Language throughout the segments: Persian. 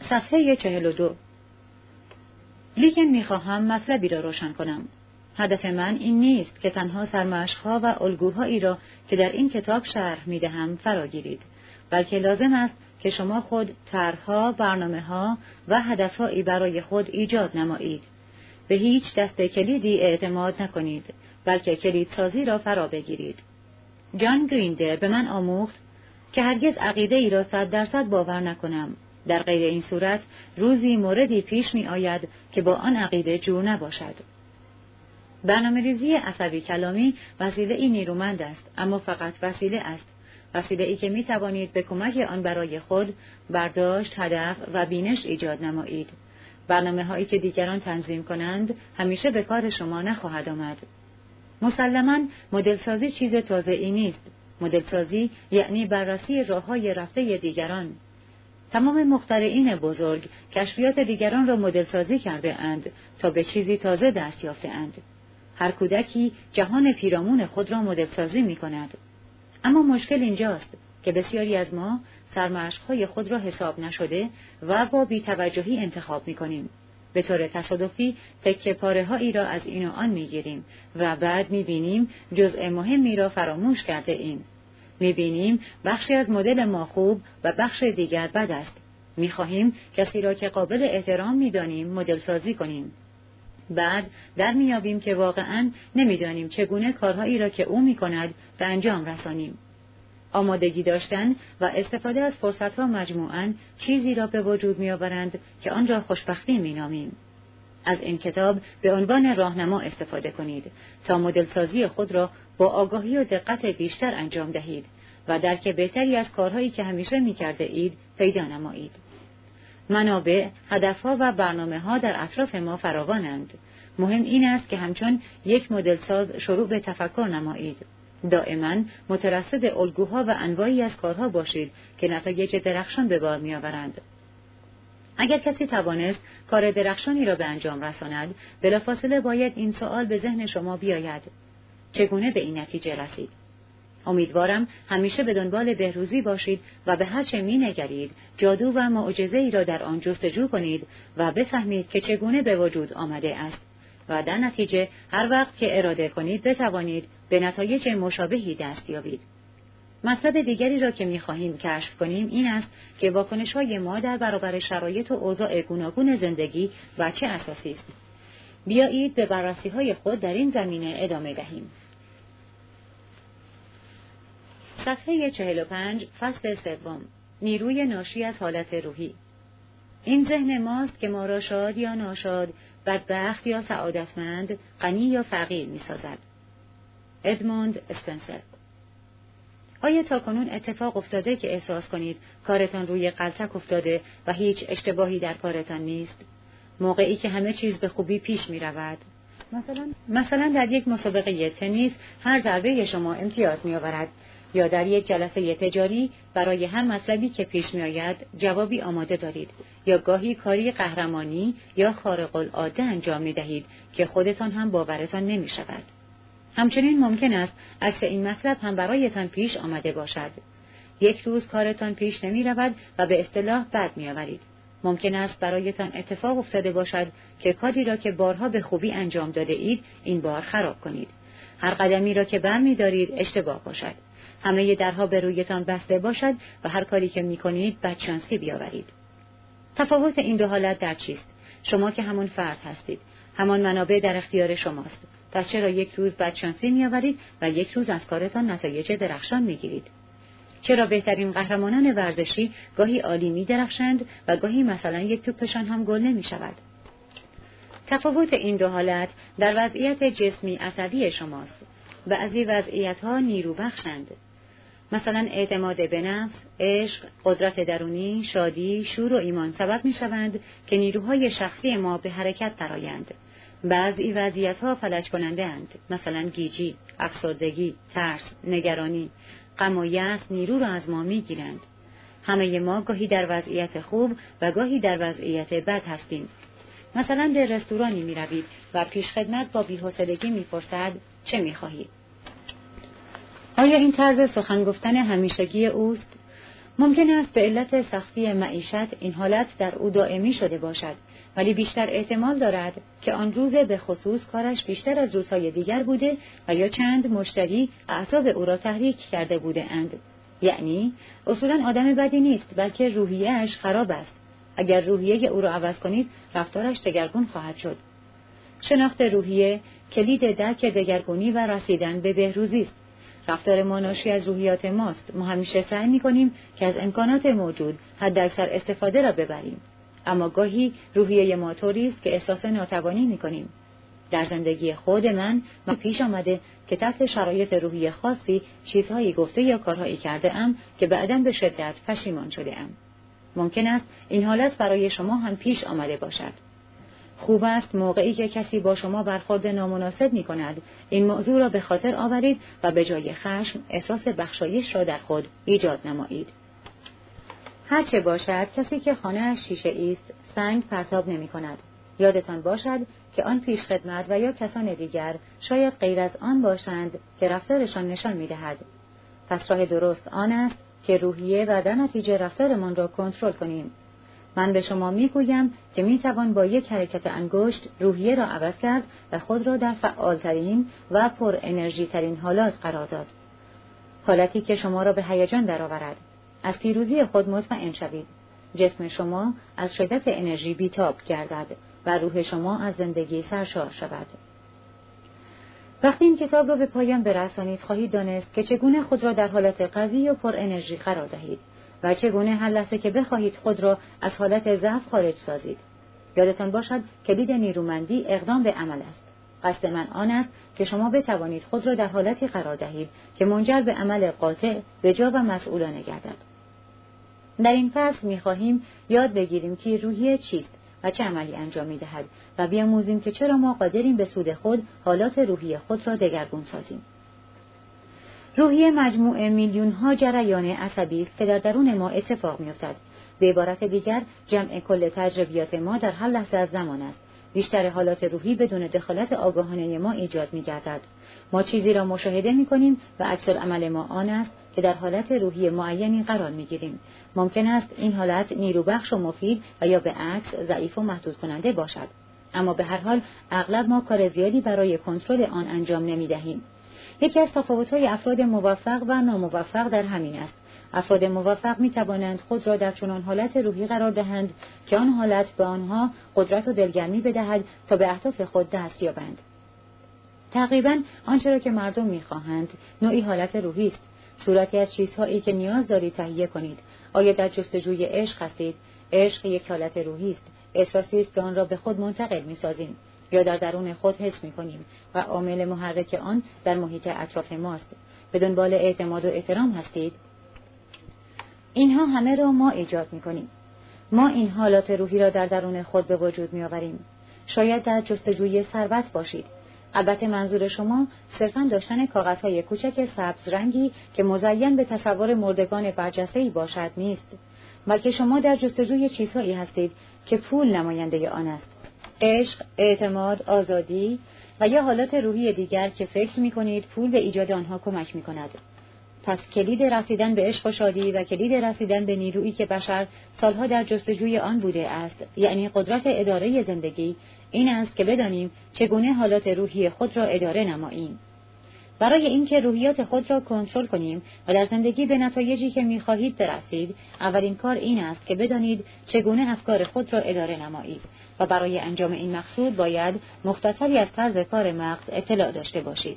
صفحه 42. لیکن می‌خواهم مطلبی را روشن کنم. هدف من این نیست که تنها سرمشق‌ها و الگوهایی را که در این کتاب شرح می‌دهم فراگیرید، بلکه لازم است که شما خود طرح‌ها، برنامه‌ها و هدف‌هایی برای خود ایجاد نمایید. به هیچ دست کلیدی اعتماد نکنید، بلکه کلیدسازی را فرا بگیرید. جان گریندر به من آموخت که هرگز عقیده ای را 100% باور نکنم. در غیر این صورت روزی موردی پیش می آید که با آن عقیده جور نباشد. برنامه‌ریزی عصبی کلامی وسیله ای نیرومند است، اما فقط وسیله است. وسیله ای که می توانید به کمک آن برای خود برداشت، هدف و بینش ایجاد نمایید. برنامه هایی که دیگران تنظیم کنند همیشه به کار شما نخواهد آمد. مسلماً مدل سازی چیز تازه ای نیست. مدل سازی یعنی بررسی راه‌های رفته دیگران. تمام مخترعین بزرگ کشفیات دیگران را مدل سازی کرده اند تا به چیزی تازه دست یافته اند. هر کودکی جهان پیرامون خود را مدل سازی می کند. اما مشکل اینجاست که بسیاری از ما سرمشق‌های خود را حساب نشده و با بی‌توجهی انتخاب می کنیم. به طور تصادفی تکه پاره‌هایی را از این و آن می گیریم و بعد می بینیم جزء مهمی را فراموش کرده ایم. می بینیم بخشی از مدل ما خوب و بخش دیگر بد است. می خواهیم کسی را که قابل احترام می دانیم مدل سازی کنیم. بعد در میابیم که واقعاً نمیدانیم چگونه کارهایی را که او میکند به انجام رسانیم. آمادگی داشتن و استفاده از فرصتها مجموعاً چیزی را به وجود میآورند که آن را خوشبختی مینامیم. از این کتاب به عنوان راهنما استفاده کنید تا مدل سازی خود را با آگاهی و دقت بیشتر انجام دهید و درک بهتری از کارهایی که همیشه میکرده اید پیدا نمایید. منابع، هدفها و برنامه‌ها در اطراف ما فراوانند. مهم این است که همچون یک مدل ساز شروع به تفکر نمایید. دائما مترصد الگوها و انواعی از کارها باشید که نتایج درخشان به بار می‌آورند. اگر کسی توانست کار درخشانی را به انجام رساند، بلافاصله باید این سوال به ذهن شما بیاید: چگونه به این نتیجه رسید؟ امیدوارم همیشه به دنبال بهروزی باشید و به هر چه می‌نگرید جادو و معجزه‌ای را در آن جستجو کنید و بفهمید که چگونه به وجود آمده است و در نتیجه هر وقت که اراده کنید بتوانید به نتایج مشابهی دست یابید. مطلب دیگری را که می‌خواهیم کشف کنیم این است که واکنش‌های ما در برابر شرایط و اوضاع گوناگون زندگی و چه اساسی است. بیایید به بررسی‌های خود در این زمینه ادامه دهیم. صفحه 45 فصل 3 نیروی ناشی از حالت روحی. این ذهن ماست که ما را شاد یا ناشاد، بدبخت یا سعادتمند، غنی یا فقیر می‌سازد. ادموند اسپنسر. آیا تاکنون اتفاق افتاده که احساس کنید کارتان روی غلطک افتاده و هیچ اشتباهی در کارتان نیست؟ موقعی که همه چیز به خوبی پیش می‌رود. مثلا در یک مسابقه تنیس هر ضربه شما امتیاز می‌آورد، یا در یک جلسه تجاری برای هر مطلبی که پیش می‌آید جوابی آماده دارید، یا گاهی کاری قهرمانی یا خارق العاده انجام می‌دهید که خودتان هم باورتان نمی‌شود. همچنین ممکن است عکس این مطلب هم برایتان پیش آمده باشد. یک روز کارتان پیش نمی‌رود و به اصطلاح بد می‌آورید. ممکن است برایتان اتفاق افتاده باشد که کاری را که بارها به خوبی انجام داده اید این بار خراب کنید. هر قدمی را که برمی‌دارید اشتباه باشد. همه درها به رویتان بسته باشد و هر کاری که می‌کنید بدشانسی بیاورید. تفاوت این دو حالت در چیست؟ شما که همون فرد هستید، همان منابع در اختیار شماست. پس چرا یک روز بدشانسی می‌آورید و یک روز از کارتان نتایج درخشان می‌گیرید؟ چرا بهترین قهرمانان ورزشی گاهی عالی می‌درخشند و گاهی مثلا یک توپشان هم گل نمی‌شود؟ تفاوت این دو حالت در وضعیت جسمی عصبی شماست. بعضی وضعیت‌ها نیرو بخشند. مثلا اعتماد به نفس، عشق، قدرت درونی، شادی، شور و ایمان سبب می‌شوند که نیروهای شخصی ما به حرکت درآیند. بعضی وضعیت‌ها فلج کننده اند، مثلا گیجی، افسردگی، ترس، نگرانی، غم و یأس نیرو را از ما می‌گیرند. همه ما گاهی در وضعیت خوب و گاهی در وضعیت بد هستیم. مثلا به رستورانی می‌روید و پیشخدمت با بی‌حوصلگی می‌پرسد چه می‌خواهی؟ آیا این طرز سخن گفتن همیشگی اوست؟ ممکن است به علت سختی معیشت این حالت در او دائمی شده باشد، ولی بیشتر احتمال دارد که آن روز به خصوص کارش بیشتر از روزهای دیگر بوده و یا چند مشتری اعصاب او را تحریک کرده بوده اند. یعنی اصولاً آدم بدی نیست، بلکه روحیه‌اش خراب است. اگر روحیه او را عوض کنید، رفتارش دگرگون خواهد شد. شناخت روحیه کلید درک دگرگونی و رسیدن به بهروزی است. رفتار ما ناشی از روحیات ماست. ما همیشه سعی می‌کنیم که از امکانات موجود حداکثر استفاده را ببریم. اما گاهی روحیه ما طوری است که احساس ناتوانی می‌کنیم. در زندگی خود من پیش آمده که تحت شرایط روحی خاصی چیزهایی گفته یا کارهایی کرده ام که بعداً به شدت پشیمان شده ام. ممکن است این حالت برای شما هم پیش آمده باشد. خوب است موقعی که کسی با شما برخورد نامناسب می‌کند، این موضوع را به خاطر آورید و به جای خشم احساس بخشایش را در خود ایجاد نمایید. هرچه باشد، کسی که خانه‌اش شیشه است، سنگ پرتاب نمی‌کند. یادتان باشد که آن پیشخدمت و یا کسان دیگر شاید غیر از آن باشند که رفتارشان نشان می‌دهد. پس راه درست آن است که روحیه و در نتیجه رفتارمان را کنترل کنیم. من به شما میگویم که میتوان با یک حرکت انگشت روحیه را عوض کرد و خود را در فعالترین و پر انرژی ترین حالات قرار داد. حالتی که شما را به هیجان درآورد. از پیروزی خود مطمئن شوید. جسم شما از شدت انرژی بیتاب گردد و روح شما از زندگی سرشار شود. وقتی این کتاب را به پایان برسانید، خواهید دانست که چگونه خود را در حالت قوی و پر انرژی قرار دهید و چگونه هر لحظه که بخواهید خود را از حالت ضعف خارج سازید. یادتان باشد کلید نیرومندی اقدام به عمل است. قصد من آن است که شما بتوانید خود را در حالتی قرار دهید که منجر به عمل قاطع، بجا و مسئولانه گردد. در این فصل می‌خواهیم یاد بگیریم که روحیه چیست و چه عملی انجام می‌دهد و بیاموزیم که چرا ما قادریم به سود خود حالات روحی خود را دگرگون سازیم. روحیه مجموعه میلیون‌ها جریان عصبی است که در درون ما اتفاق می‌افتد. به عبارت دیگر، جمع کل تجربیات ما در هر لحظه از زمان است. بیشتر حالات روحی بدون دخالت آگاهانه ما ایجاد می‌گردد. ما چیزی را مشاهده می‌کنیم و عکس‌العمل ما آن است که در حالت روحی معینی قرار می‌گیریم. ممکن است این حالت نیروبخش و مفید و یا به عکس ضعیف و محدود کننده باشد. اما به هر حال اغلب ما کار زیادی برای کنترل آن انجام نمی‌دهیم. یکی از تفاوت‌های افراد موفق و ناموفق در همین است. افراد موفق می‌توانند خود را در چنان حالت روحی قرار دهند که آن حالت به آنها قدرت و دلگرمی بدهد تا به اهداف خود دست یابند. تقریباً آنچه را که مردم می‌خواهند نوعی حالت روحی است. صورتی از چیزهایی که نیاز دارید تهیه کنید. آیا در جستجوی عشق هستید؟ عشق یک حالت روحی است. احساسی است که آن را به خود منتقل می‌سازیم یا در درون خود حس می‌کنیم و عامل محرک آن در محیط اطراف ماست. به دنبال اعتماد و احترام هستید؟ اینها همه را ما ایجاد می‌کنیم. ما این حالات روحی را در درون خود به وجود می‌آوریم. شاید در جستجوی ثروت باشید. البته منظور شما صرفاً داشتن کاغذهای کوچک سبز رنگی که مزین به تصور مردگان برجسته‌ای باشد نیست، بلکه شما در جستجوی چیزهایی هستید که پول نماینده آن است. عشق، اعتماد، آزادی و یا حالات روحی دیگر که فکر می‌کنید پول به ایجاد آنها کمک می‌کند. پس کلید رسیدن به عشق و شادی و کلید رسیدن به نیرویی که بشر سالها در جستجوی آن بوده است، یعنی قدرت اداره زندگی، این است که بدانیم چگونه حالات روحی خود را اداره نماییم. برای اینکه روحیات خود را کنترل کنیم و در زندگی به نتایجی که می‌خواهید برسید، اولین کار این است که بدانید چگونه افکار خود را اداره نمایید و برای انجام این مقصود باید مختصری از طرز کار مغز اطلاع داشته باشید.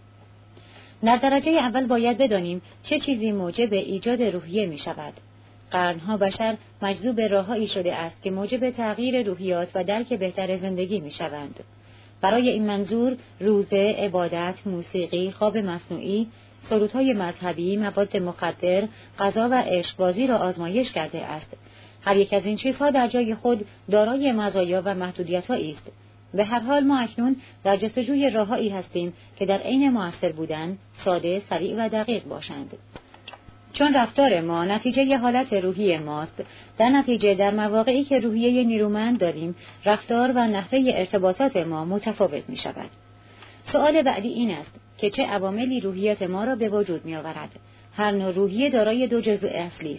در درجه اول باید بدانیم چه چیزی موجب ایجاد روحیه می شود. قرنها بشر مجذوب راههایی شده است که موجب تغییر روحیات و درک بهتر زندگی می شوند. برای این منظور روزه، عبادت، موسیقی، خواب مصنوعی، سرودهای مذهبی، مواد مخدر، غذا و عشقبازی را آزمایش کرده است. هر یک از این چیزها در جای خود دارای مزایا و محدودیت‌هایی است. به هر حال ما اکنون در جستجوی راههایی هستیم که در عین مؤثر بودن، ساده، سریع و دقیق باشند. چون رفتار ما نتیجه حالت روحی ماست، در نتیجه در مواقعی که روحیه نیرومند داریم، رفتار و نحوه ارتباطات ما متفاوت می شود. سؤال بعدی این است که چه عواملی روحیات ما را به وجود می آورد؟ هر نوع روحیه دارای دو جزء اصلی است.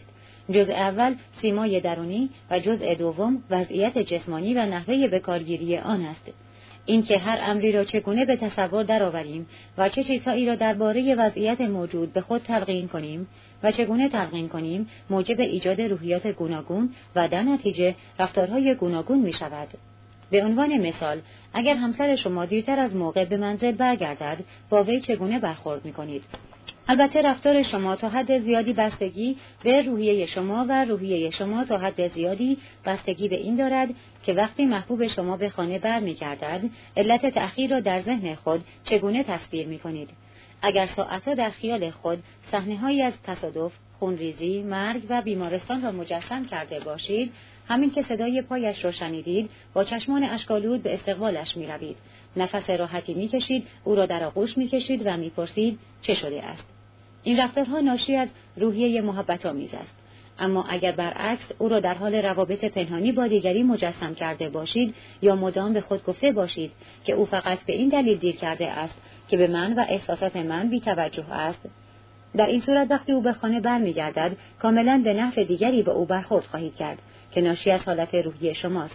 جزء اول سیمای درونی و جزء دوم وضعیت جسمانی و نحوه بکارگیری آن است. اینکه هر امری را چگونه به تصور درآوریم و چه چیزهایی را درباره وضعیت موجود به خود تلقین کنیم و چگونه تلقین کنیم موجب ایجاد روحیات گوناگون و در نتیجه رفتارهای گوناگون می شود. به عنوان مثال، اگر همسر شما دیرتر از موقع به منزل برگردد، با وی چگونه برخورد می کنید؟ البته رفتار شما تا حد زیادی بستگی به روحیه شما و روحیه شما تا حد زیادی بستگی به این دارد که وقتی محبوب شما به خانه برمیگردد، علت تأخیر را در ذهن خود چگونه تصویر می کنید. اگر ساعتها در خیال خود صحنه‌هایی از تصادف، خونریزی، مرگ و بیمارستان را مجسم کرده باشید، همین که صدای پایش را شنیدید، با چشمان اشک‌آلود به استقبالش می روید. نفس راحتی می کشید، او را در آغوش می کشید و می پرسید چه شده است. این رفتارها ناشی از روحیه محبت‌آمیز است. اما اگر برعکس او را در حال روابط پنهانی با دیگری مجسم کرده باشید یا مدام به خود گفته باشید که او فقط به این دلیل دیر کرده است که به من و احساسات من بی‌توجه است، در این صورت وقتی او به خانه برمیگردد کاملاً به نحو دیگری به او برخورد خواهید کرد که ناشی از حالت روحی شماست.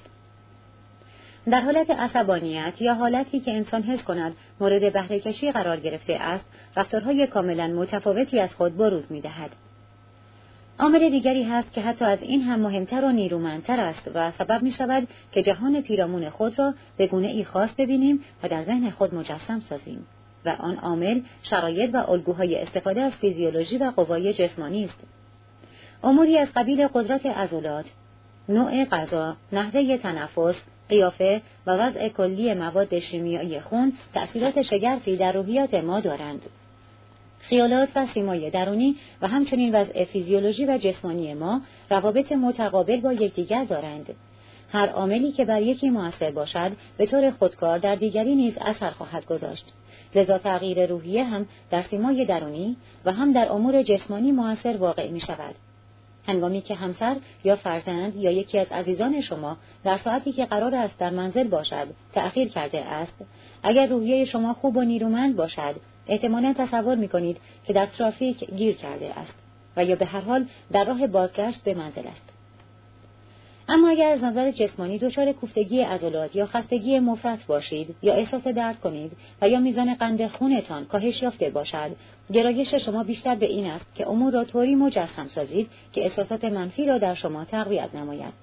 در حالت عصبانیت یا حالتی که انسان حس کند مورد بهره‌کشی قرار گرفته است، رفتارهای کاملا متفاوتی از خود بروز می‌دهد. عامل دیگری هست که حتی از این هم مهمتر و نیرومندتر است و سبب می‌شود که جهان پیرامون خود را به گونه‌ای خاص ببینیم و در ذهن خود مجسم سازیم و آن عامل شرایط و الگوهای استفاده از فیزیولوژی و قوای جسمانی است. اموری از قبیل قدرت عضلات، نوع غذا، نحوه تنفس، قیافه و وضع کلی مواد شیمیایی خون تأثیرات شگرفی در روحیات ما دارند. خیالات و سیمای درونی و همچنین وضع فیزیولوژی و جسمانی ما روابط متقابل با یکدیگر دارند. هر عاملی که بر یکی مؤثر باشد به طور خودکار در دیگری نیز اثر خواهد گذاشت. لذا تغییر روحیه هم در سیمای درونی و هم در امور جسمانی مؤثر واقع می شود. هنگامی که همسر یا فرزند یا یکی از عزیزان شما در ساعتی که قرار است در منزل باشد تأخیر کرده است، اگر روحیه شما خوب و نیرومند باشد، احتمالاً تصور می‌کنید که در ترافیک گیر کرده است و یا به هر حال در راه بازگشت به منزل است. اما اگر از نظر جسمانی دچار کوفتگی عضلات یا خستگی مفرط باشید یا احساس درد کنید و یا میزان قند خونتان کاهش یافته باشد، گرایش شما بیشتر به این است که امور را طوری مجسم سازید که احساسات منفی را در شما تقویت نماید.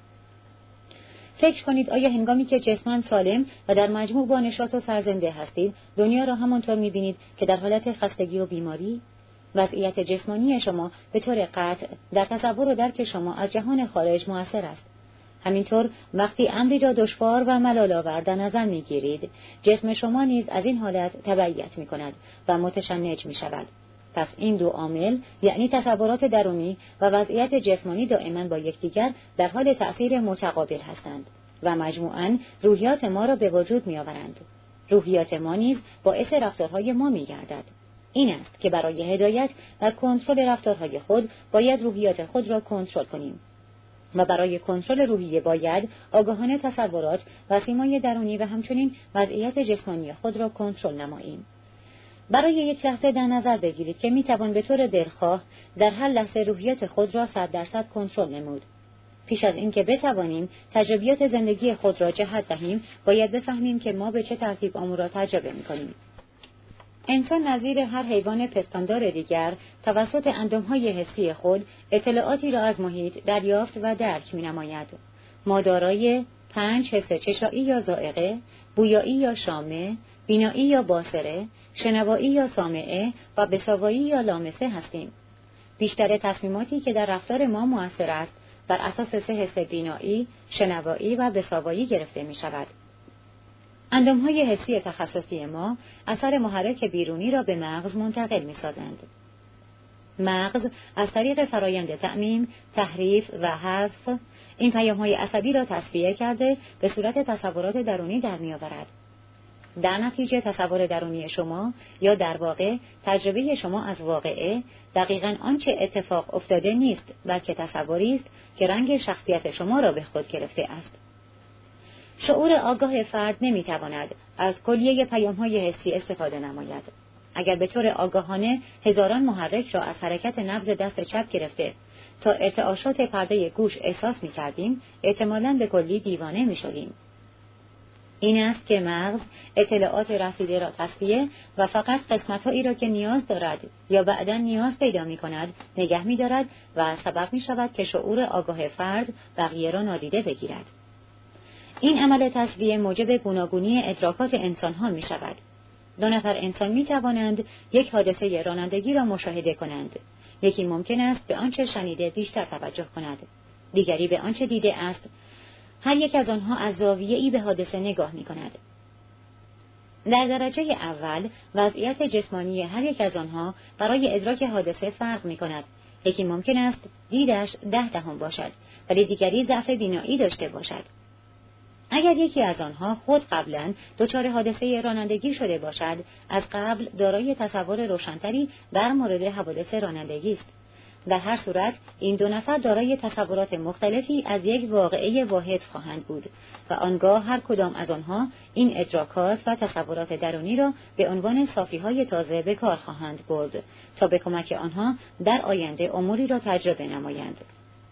فکر کنید آیا هنگامی که جسماً سالم و در مجموع با نشاط و سرزنده هستید، دنیا را همانطور می‌بینید که در حالت خستگی و بیماری؟ وضعیت جسمانی شما به طور قطع در تصور و درک شما از جهان خارج مؤثر است. همینطور وقتی امری را دشوار و ملال‌آور در نظر می‌گیرید، جسم شما نیز از این حالت تبعیت می‌کند و متشنج می‌شود. پس این دو عامل، یعنی تصورات درونی و وضعیت جسمانی، دائما با یکدیگر در حال تأثیر متقابل هستند و مجموعاً روحیات ما را به وجود می‌آورند. روحیات ما نیز باعث رفتارهای ما می‌گردد. این است که برای هدایت و کنترل رفتارهای خود باید روحیات خود را کنترل کنیم. و برای کنترل روحیه باید آگاهانه تصورات و سیمای درونی و همچنین وضعیت جسمانی خود را کنترل نماییم. برای یک لحظه در نظر بگیرید که میتوان به طور دلخواه در هر لحظه روحیت خود را 100% کنترل نمود. پیش از اینکه بتوانیم تجربیات زندگی خود را جهت دهیم، باید بفهمیم که ما به چه ترتیب امور را تجربه میکنیم. انسان نظیر هر حیوان پستاندار دیگر توسط اندامهای حسی خود اطلاعاتی را از محیط دریافت و درک می‌نماید. ما دارای 5 حس چشایی یا ذائقه، بویایی یا شامه، بینایی یا باصره، شنوایی یا سامعه و بساوایی یا لامسه هستیم. بیشتر تصمیماتی که در رفتار ما مؤثر است بر اساس 3 حس بینایی، شنوایی و بساوایی گرفته می‌شود. اندامهای حسی تخصصی ما اثر محرک بیرونی را به مغز منتقل می‌سازند. مغز از طریق فرایند تعمیم، تحریف و حذف این پیام‌های عصبی را تصفیه کرده به صورت تصورات درونی در می‌آورد. در نتیجه تصور درونی شما یا در واقع تجربه شما از واقعه دقیقاً آنچه اتفاق افتاده نیست، بلکه تصوری است که رنگ شخصیت شما را به خود گرفته است. شعور آگاه فرد نمیتواند از کلیه پیام‌های حسی استفاده نماید. اگر به طور آگاهانه هزاران محرک را از حرکت نبض دست چپ گرفته تا ارتعاشات پرده گوش احساس می‌کردیم، احتمالاً به کلی دیوانه می‌شدیم. این است که مغز اطلاعات رسیده را تصفیه و فقط قسمت‌هایی را که نیاز دارد یا بعداً نیاز پیدا می‌کند نگه می‌دارد و سبب می‌شود که شعور آگاه فرد بقیه را نادیده بگیرد. این عمل تصفیه موجب گوناگونی ادراکات انسان‌ها می‌شود. 2 نفر انسان می‌توانند یک حادثه رانندگی را مشاهده کنند. یکی ممکن است به آنچه شنیده بیشتر توجه کند، دیگری به آنچه دیده است. هر یک از آنها از زاویه‌ای به حادثه نگاه می‌کند. در درجه اول وضعیت جسمانی هر یک از آنها برای ادراک حادثه فرق می‌کند. یکی ممکن است دیدش 10 باشد ولی دیگری ضعف بینایی داشته باشد. اگر یکی از آنها خود قبلاً دچار حادثه رانندگی شده باشد، از قبل دارای تصور روشن‌تری در مورد حوادث رانندگی است. در هر صورت این 2 نفر دارای تصورات مختلفی از یک واقعه واحد خواهند بود و آنگاه هر کدام از آنها این ادراکات و تصورات درونی را به عنوان صافی‌های تازه به کار خواهند برد تا به کمک آنها در آینده اموری را تجربه نمایند.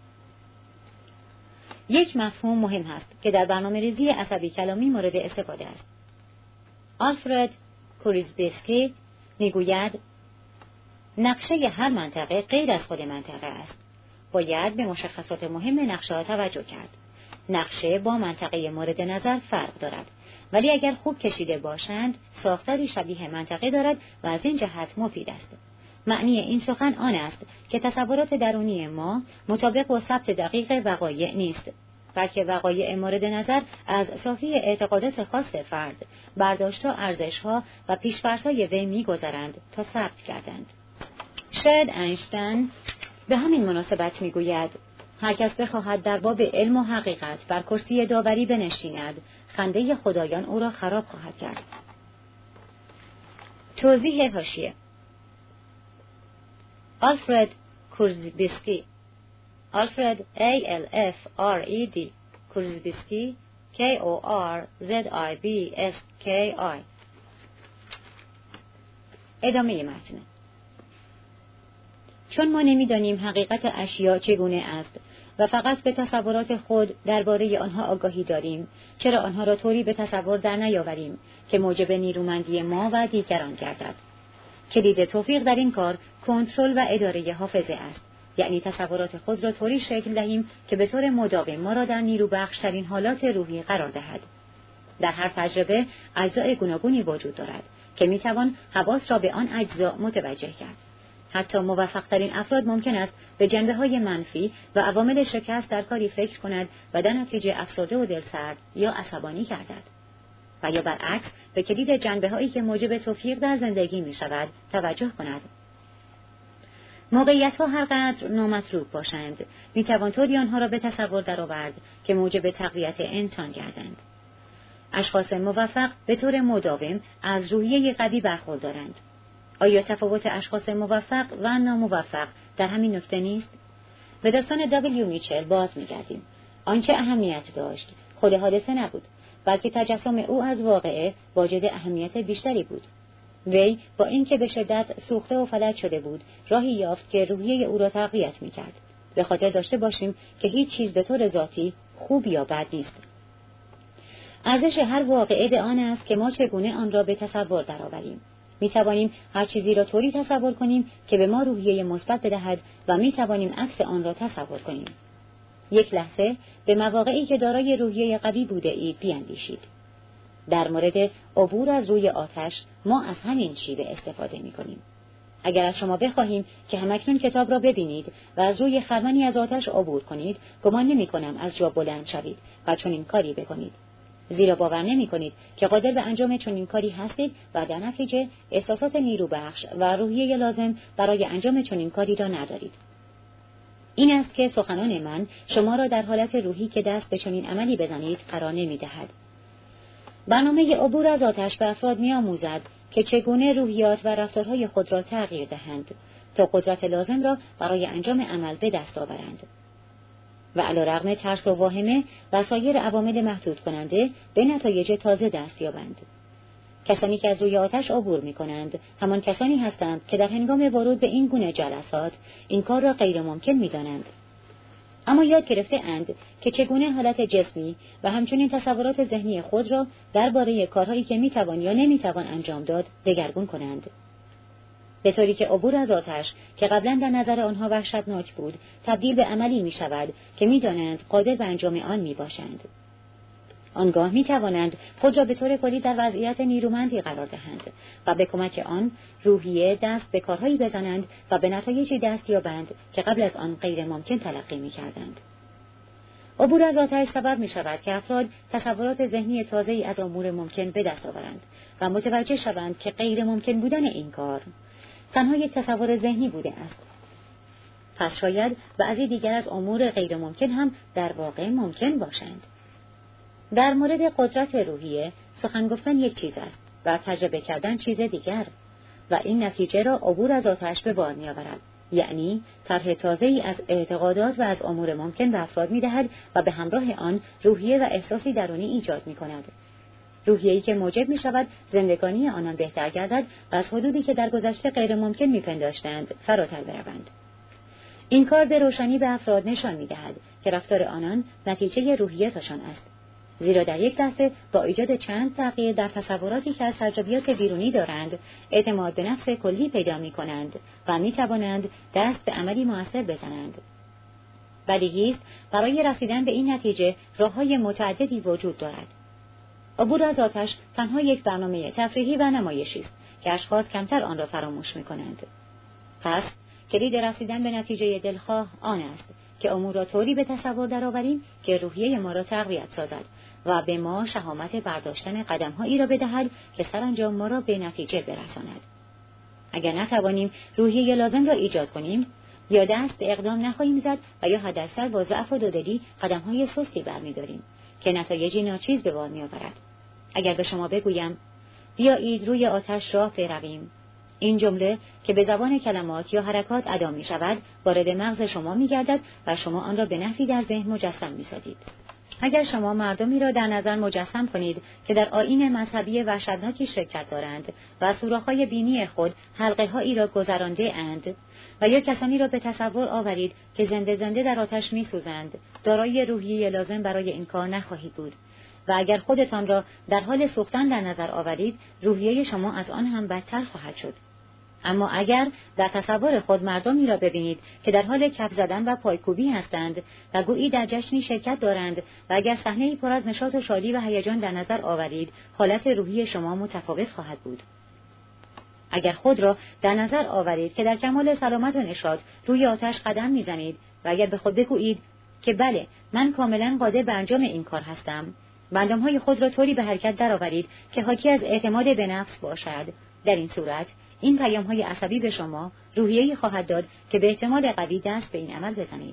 یک مفهوم مهم است که در برنامه‌ریزی عصبی کلامی مورد استفاده است. آلفرد کوریزبسکی میگوید نقشه هر منطقه غیر از خود منطقه است. باید به مشخصات مهم نقشه توجه کرد. نقشه با منطقه مورد نظر فرق دارد، ولی اگر خوب کشیده باشند ساختاری شبیه منطقه دارد و از این جهت مفید است. معنی این سخن آن است که تصورات درونی ما مطابق با ثبت دقیق وقایع نیست، بلکه وقایع مورد نظر از صافی اعتقادات خاص فرد، برداشت‌ها، ارزش‌ها و پیش‌فرض‌های وی می‌گذرند تا ثبت کردند. شاید اینشتین به همین مناسبت می‌گوید هر کس بخواهد در باب علم و حقیقت بر کرسی داوری بنشیند، خنده خدایان او را خراب خواهد کرد. توضیح حاشیه: آلفرد کوریزبسکی، آلفرد ALFRED، کوریزبسکی KORZIBSKI. ادامه متن. چون ما نمی‌دانیم حقیقت اشیا چگونه است و فقط به تصورات خود درباره آنها آگاهی داریم، چرا آنها را طوری به تصور در نیاوریم که موجب نیرومندی ما و دیگران گردد. کلید توفیق در این کار کنترل و اداره حافظه است، یعنی تصورات خود را طوری شکل دهیم که به طور مداوم ما را در نیروبخش‌ترین حالات روحی قرار دهد. در هر تجربه اجزای گوناگونی وجود دارد که میتوان حواس را به آن اجزا متوجه کرد. حتی موفق‌ترین افراد ممکن است به جنبه‌های منفی و عوامل شکست در کاری فکر کند و در نتیجه افسرده و دلسرد یا عصبانی گردد. و یا برعکس به کلید جنبه‌هایی که موجب توفیق در زندگی می‌شود توجه کند. موقعیت‌ها هر قدر نامطلوب باشند، می‌توان طوری آنها را به تصور درآورد که موجب تقویت انسان گردند. اشخاص موفق به طور مداوم از روحیه قوی برخوردارند. آیا تفاوت اشخاص موفق و ناموفق در همین نکته نیست؟ به داستان دبلیو میچل باز می‌گردیم. آنچه اهمیت داشت خود حادثه نبود، بلکه تجسم او از واقعه واجد اهمیت بیشتری بود. وی با اینکه به شدت سوخته و فلج شده بود، راهی یافت که روحیه او را تقویت می‌کرد. به خاطر داشته باشیم که هیچ چیز به طور ذاتی خوب یا بد نیست. ارزش هر واقعه به آن است که ما چگونه آن را به تصور درآوریم. می توانیم هر چیزی را طوری تصور کنیم که به ما روحیه مثبت بدهد و می توانیم عکس آن را تصور کنیم. یک لحظه به مواقعی که دارای روحیه قوی بوده اید بیاندیشید. در مورد عبور از روی آتش ما از همین شیوه استفاده می کنیم. اگر از شما بخواهیم که همکنون کتاب را ببینید و از روی خرمنی از آتش عبور کنید، گمان نمی کنم از جا بلند شوید و چنین کاری بکنید. زیرا باور نمی کنید که قادر به انجام چنین کاری هستید و در نتیجه احساسات نیروبخش و روحیه لازم برای انجام چنین کاری را ندارید. این است که سخنان من شما را در حالت روحی که دست به چنین عملی بزنید قرار نمی دهد. برنامه عبور از آتش به افراد می آموزد که چگونه روحیات و رفتارهای خود را تغییر دهند تا قدرت لازم را برای انجام عمل به دست آورند. و علیرغم ترس و واهمه و سایر عوامل محدود کننده به نتایج تازه دست یابند. کسانی که از روی آتش عبور می‌کنند همان کسانی هستند که در هنگام ورود به این گونه جلسات این کار را غیر ممکن می‌دانند. اما یاد گرفته اند که چگونه حالت جسمی و همچنین تصورات ذهنی خود را درباره کارهایی که می‌توان یا نمی‌توان انجام داد دگرگون کنند. به طوری که عبور از آتش که قبلا در نظر آنها وحشتناک بود تبدیل به عملی می‌شود که می‌دانند قادر به انجام آن می‌باشند. آنگاه می‌توانند خود را به طور کلی در وضعیت نیرومندی قرار دهند و به کمک آن روحیه دست به کارهایی بزنند و به نتایجی دست یابند که قبل از آن غیر ممکن تلقی می‌کردند. عبور از آتش سبب می‌شود که افراد تصورات ذهنی تازه‌ای از امور ممکن به دست آورند و متوجه شوند که غیر ممکن بودن این کار تنها یک تصور ذهنی بوده است. پس شاید بعضی دیگر از امور غیر ممکن هم در واقع ممکن باشند. در مورد قدرت روحیه سخن گفتن یک چیز است و تجربه کردن چیز دیگر و این نتیجه را عبور از آتش به بار می‌آورد، یعنی طرح تازه‌ای از اعتقادات و از امور ممکن به افراد می‌دهد و به همراه آن روحیه و احساسی درونی ایجاد می‌کند. روحیه‌ای که موجب می‌شود زندگانی آنان بهتر گردد و از حدودی که در گذشته غیر ممکن می‌پنداشتند فراتر بروند. این کار به روشنی به افراد نشان می‌دهد که رفتار آنان نتیجه روحیه‌تان است، زیرا در یک لحظه با ایجاد چند تغییر در تصوراتی که از تجربیات بیرونی دارند اعتماد به نفس کلی پیدا می‌کنند و می‌توانند دست به عملی مؤثر بزنند. بدیهی است برای رسیدن به این نتیجه راه‌های متعددی وجود دارد. عبور از آتش تنها یک برنامه تفریحی و نمایشی است که اشخاص کمتر آن را فراموش می‌کنند. پس کلید رسیدن به نتیجه دلخواه آن است که امور را طوری به تصور درآوریم که روحیه ما را تقویت سازد و به ما شهامت برداشتن قدم‌هایی را بدهد که سرانجام ما را به نتیجه برساند. اگر نتوانیم روحیه لازم را ایجاد کنیم، یا دست به اقدام نخواهیم زد و یا حداکثر با ضعف و دودلی قدم‌های سستی برمی‌داریم که نتایجی ناچیز به بار می‌آورد. اگر به شما بگویم بیایید روی آتش راه برویم، این جمله که به زبان کلمات یا حرکات ادا می‌شود وارد مغز شما می‌گردد و شما آن را به نحوی در ذهن مجسم می‌سازید. اگر شما مردمی را در نظر مجسم کنید که در آیین مذهبی وحشتناکی شرکت دارند و از سوراخ‌های بینی خود حلقه‌هایی را گذرانده اند و یا کسانی را به تصور آورید که زنده زنده در آتش می‌سوزند، دارای روحیه لازم برای این کار نخواهید بود و اگر خودتان را در حال سوختن در نظر آورید، روحیه شما از آن هم بدتر خواهد شد. اما اگر در تصور خود مردمی را ببینید که در حال کف زدن و پایکوبی هستند و گویی در جشنی شرکت دارند و اگر صحنه‌ای پر از نشاط و شادی و هیجان در نظر آورید، حالت روحی شما متفاوت خواهد بود. اگر خود را در نظر آورید که در کمال سلامت و نشاط روی آتش قدم می‌زنید و اگر به خود بگویید که بله، من کاملاً قادر به انجام این کار هستم، قدم‌های خود را طوری به حرکت درآورید که حاکی از اعتماد به نفس باشد، در این صورت این پیام‌های عصبی به شما روحیه‌ای خواهد داد که به اعتماد قوی دست به این عمل بزنید.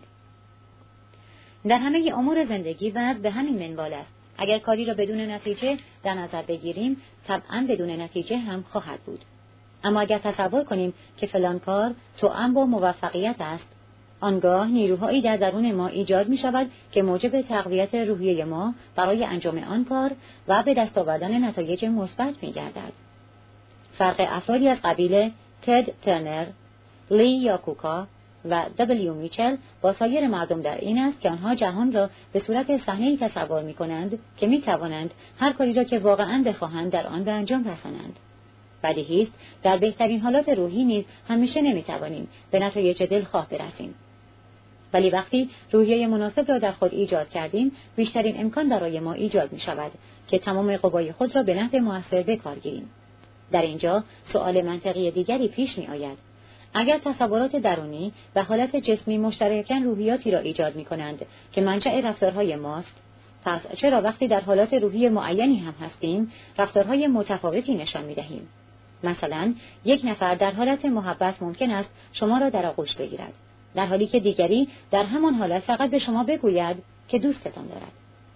در همه امور زندگی وضع به همین منوال است. اگر کاری را بدون نتیجه در نظر بگیریم، طبعاً بدون نتیجه هم خواهد بود. اما اگر تصور کنیم که فلان کار توأم با موفقیت است، آنگاه نیروهایی در درون ما ایجاد می شود که موجب تقویت روحیه ما برای انجام آن کار و به دست آوردن نتایج مثبت می گردد. فرق افرادی از قبیل تد ترنر، لی یاکوکا و دبلیو میچل با سایر مردم در این است که آنها جهان را به صورت صحنه‌ای تصور می کنند که می توانند هر کاری را که واقعاً بخواهند در آن به انجام رسانند. بدیهی است در بهترین حالات روحی نیز همیشه نمی توانیم به نتایج دلخواه برسیم. ولی وقتی روحیه مناسب را در خود ایجاد کردیم، بیشترین امکان برای ما ایجاد می شود که تمام قوای خود را به نحو مؤثر به کار گیریم. در اینجا سؤال منطقی دیگری پیش می آید. اگر تصورات درونی و حالت جسمی مشترکاً روحیاتی را ایجاد می کنند که منشأ رفتارهای ماست، پس چرا وقتی در حالات روحی معینی هم هستیم، رفتارهای متفاوتی نشان می دهیم؟ مثلا یک نفر در حالت محبت ممکن است شما را در آغوش بگیرد، در حالی که دیگری در همان حالت فقط به شما بگوید که دوستتان دارد.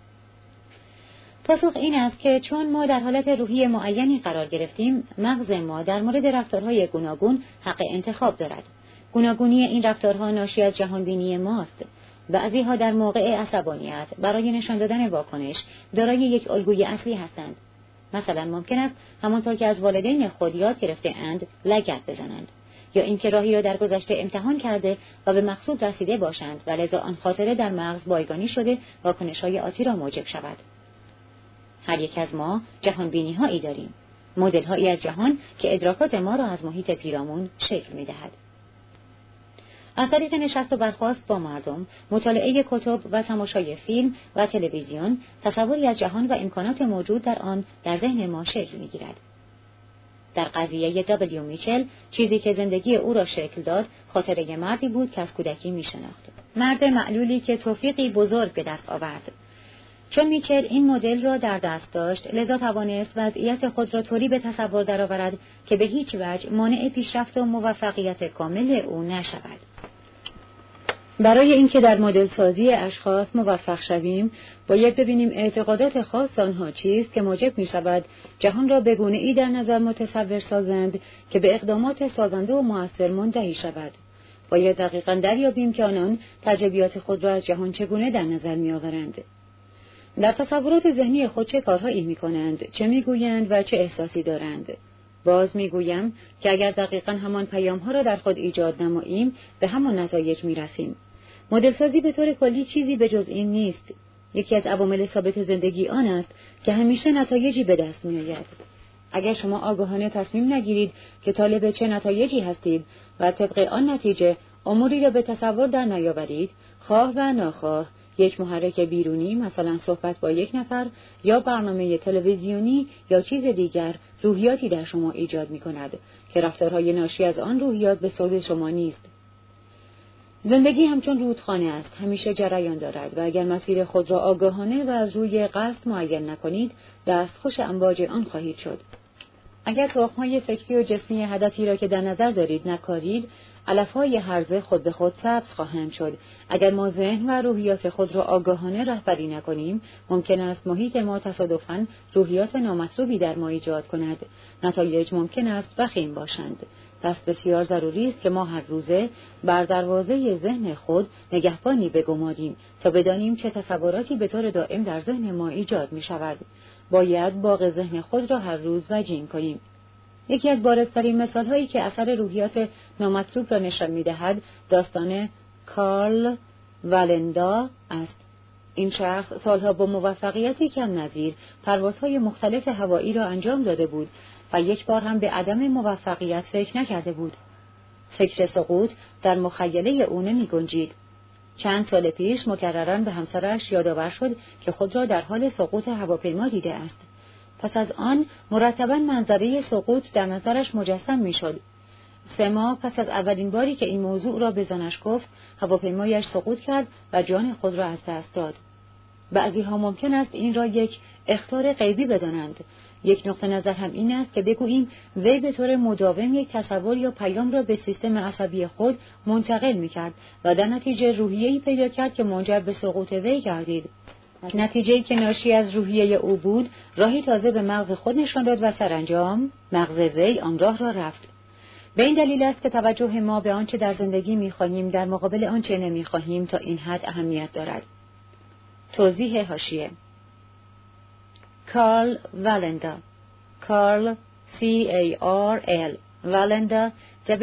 پاسخ این است که چون ما در حالت روحی معینی قرار گرفتیم، مغز ما در مورد رفتارهای گوناگون حق انتخاب دارد. گوناگونی این رفتارها ناشی از جهانبینی ماست. بعضی‌ها در موقع عصبانیت برای نشان دادن واکنش دارای یک الگوی اصلی هستند. مثلا ممکن است همانطور که از والدین خود یاد گرفته اند لگد بزنند، یا اینکه راهی را در گذشته امتحان کرده و به مقصود رسیده باشند و لذا آن خاطره در مغز بایگانی شده واکنش‌های آتی را موجب شود. هر یک از ما جهانبینی هایی داریم، مدل هایی از جهان که ادراکات ما را از محیط پیرامون شکل می دهد. از طریق نشست و برخاست با مردم، مطالعه کتب و تماشای فیلم و تلویزیون، تصوری از جهان و امکانات موجود در آن در ذهن ما شکل می گیرد. در قضیه دبلیو میچل، چیزی که زندگی او را شکل داد، خاطره مردی بود که از کودکی می شناخت. مرد معلولی که توفیقی بزرگ به دست آورد. چون میچل این مدل را در دست داشت، لذا توانست وضعیت خود را طوری به تصور درآورد که به هیچ وجه مانع پیشرفت و موفقیت کامل او نشود. برای اینکه در مدل سازی اشخاص موفق شویم، باید ببینیم اعتقادات خاص آنها چیست که موجب می شود جهان را به گونه‌ای در نظر متصور سازند که به اقدامات سازنده و مؤثر منتهی شود. باید دقیقاً دریابیم که آنان تجربیات خود را از جهان چگونه در نظر می آورند. در تصورات ذهنی خود چه کارهایی می کنند، چه می گویند و چه احساسی دارند. باز می گویم که اگر دقیقاً همان پیام‌ها را در خود ایجاد نماییم، به همان نتایج می رسیم. مدل سازی به طور کلی چیزی به جز این نیست. یکی از عوامل ثابت زندگی آن است که همیشه نتایجی به دست می آید. اگر شما آگاهانه تصمیم نگیرید که طالب چه نتایجی هستید و طبق آن نتیجه اموری را به تصور در نیاورید، خواه و ناخواه، یک محرک بیرونی، مثلا صحبت با یک نفر یا برنامه تلویزیونی یا چیز دیگر، روحیاتی در شما ایجاد می کند که رفتارهای ناشی از آن روحیات به سود شما نیست. زندگی همچون رودخانه است، همیشه جریان دارد و اگر مسیر خود را آگاهانه و از روی قصد معین نکنید، دستخوش امواج آن خواهید شد. اگر تخم‌های فکری و جسمی هدفی را که در نظر دارید نکارید، علف‌های هرزه خود به خود سبز خواهند شد. اگر ما ذهن و روحیات خود را آگاهانه رهبری نکنیم، ممکن است محیط ما تصادفاً روحیات نامطلوبی در ما ایجاد کند. نتایج ممکن است وخیم باشند. پس بسیار ضروری است که ما هر روزه بر دروازه ذهن خود نگهبانی بگماریم تا بدانیم چه تصوراتی به طور دائم در ذهن ما ایجاد می شود. باید باغ ذهن خود را هر روز وجین کنیم. یکی از بارزترین مثال‌هایی که اثر روحیات نامطلوب را نشان می‌دهد، داستان کارل والندا است. این شخص سالها با موفقیتی کم نظیر پروازهای مختلف هوایی را انجام داده بود و یک بار هم به عدم موفقیت فکر نکرده بود. فکر سقوط در مخیله او نمی‌گنجید. چند سال پیش مکرراً به همسرش یادآور شد که خود را در حال سقوط هواپیما دیده است. پس از آن مرتباً منظره سقوط در نظرش مجسم می‌شد. 3 ماه پس از اولین باری که این موضوع را به زنش گفت، هواپیمایش سقوط کرد و جان خود را از دست داد. بعضی‌ها ممکن است این را یک اخطار غیبی بدانند. یک نقطه نظر هم این است که بگوییم وی به طور مداوم یک تصور یا پیام را به سیستم عصبی خود منتقل می‌کرد و در نتیجه روحیه‌ای پیدا کرد که منجر به سقوط وی گردید. نتیجه‌ای که ناشی از روحیه او بود، راهی تازه به مغز خود نشان داد و سرانجام مغز وی آن راه را رفت. به این دلیل است که توجه ما به آنچه در زندگی می‌خواهیم در مقابل آنچه نمی‌خواهیم تا این حد اهمیت دارد. توضیح حاشیه: کارل والندا، کارل C-A-R-L، والندا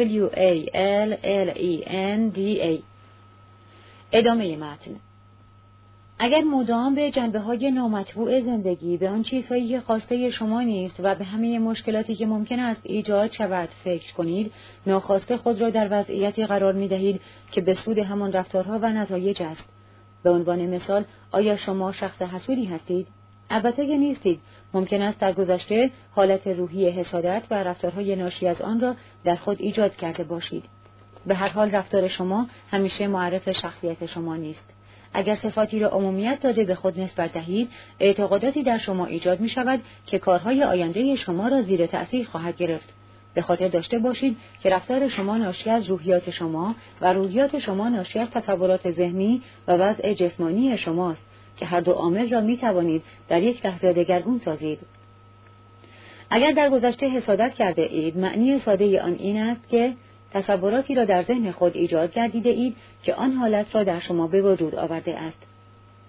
W-A-L-L-E-N-D-A. ادامه متن. اگر مدام به جنبه‌های نامطبوع زندگی، به آن چیزهایی که خواسته شما نیست و به همه مشکلاتی که ممکن است ایجاد شود فکر کنید، ناخواسته خود را در وضعیتی قرار می‌دهید که به سود همان رفتارها و نتایج است. به عنوان مثال، آیا شما شخص حسودی هستید؟ البته که نیستید. ممکن است در گذشته حالت روحی حسادت و رفتارهای ناشی از آن را در خود ایجاد کرده باشید. به هر حال رفتار شما همیشه معرف شخصیت شما نیست. اگر صفاتی را عمومیت داده به خود نسبت دهید، اعتقاداتی در شما ایجاد می شود که کارهای آینده شما را زیر تأثیر خواهد گرفت. به خاطر داشته باشید که رفتار شما ناشی از روحیات شما و روحیات شما ناشی از تصورات ذهنی و وضع جسمانی شماست که هر دو عامل را می توانید در یک لحظه دگرگون سازید. اگر در گذشته حسادت کرده اید، معنی ساده آن این است که تصوراتی را در ذهن خود ایجاد کردیده اید که آن حالت را در شما به وجود آورده است.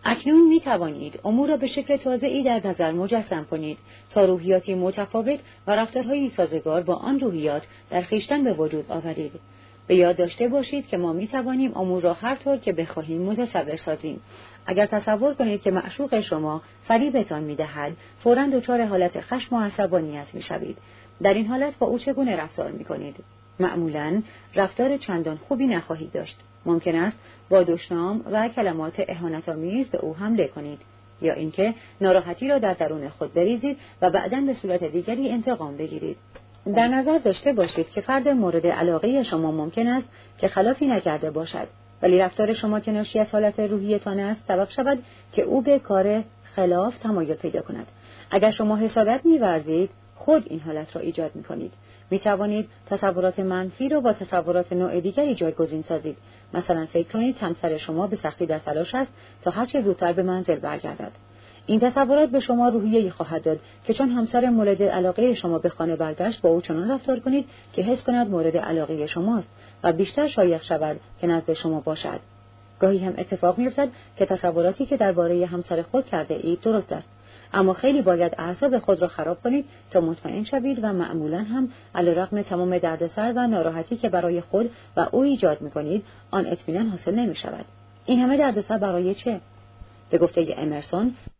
اکنون می توانید امور را به شکل تازه‌ای در نظر مجسم کنید تا روحیاتی متفاوت و رفتارهایی سازگار با آن روحیات در خویشتن به وجود آورید. به یاد داشته باشید که ما می توانیم امور را هر طور که بخواهیم متصور سازیم. اگر تصور کنید که معشوق شما فریبتان می دهد، فوراً دچار حالت خشم و عصبانیت می شوید. در این حالت با او چگونه رفتار می کنید؟ معمولاً رفتار چندان خوبی نخواهید داشت. ممکن است با دشنام و کلمات اهانت‌آمیز به او حمله کنید یا اینکه ناراحتی را در درون خود بریزید و بعداً به صورت دیگری انتقام بگیرید. در نظر داشته باشید که فرد مورد علاقه شما ممکن است که خلافی نکرده باشد، ولی رفتار شما که ناشی از حالت روحیتان است سبب شود که او به کار خلاف تمایل پیدا کند. اگر شما حسادت می‌ورزید، خود این حالت را ایجاد می‌کنید. می توانید تصورات منفی را با تصورات نوع دیگری جایگزین سازید. مثلا فکر کنید همسر شما به سختی در تلاش است تا هر چه زودتر به منزل برگردد. این تصورات به شما روحیه‌ای خواهد داد که چون همسر مورد علاقه شما به خانه برگشت با او چنان رفتار کنید که حس کند مورد علاقه شماست و بیشتر شایق شود که نزد شما باشد. گاهی هم اتفاق می‌افتد که تصوراتی که درباره همسر خود کرده اید درست است. اما خیلی باید اعصاب خود را خراب کنید تا مطمئن شوید و معمولاً هم علیرغم تمام دردسر و ناراحتی که برای خود و او ایجاد می‌کنید، آن اطمینان حاصل نمی‌شود. این همه دردسر برای چه؟ به گفته امرسون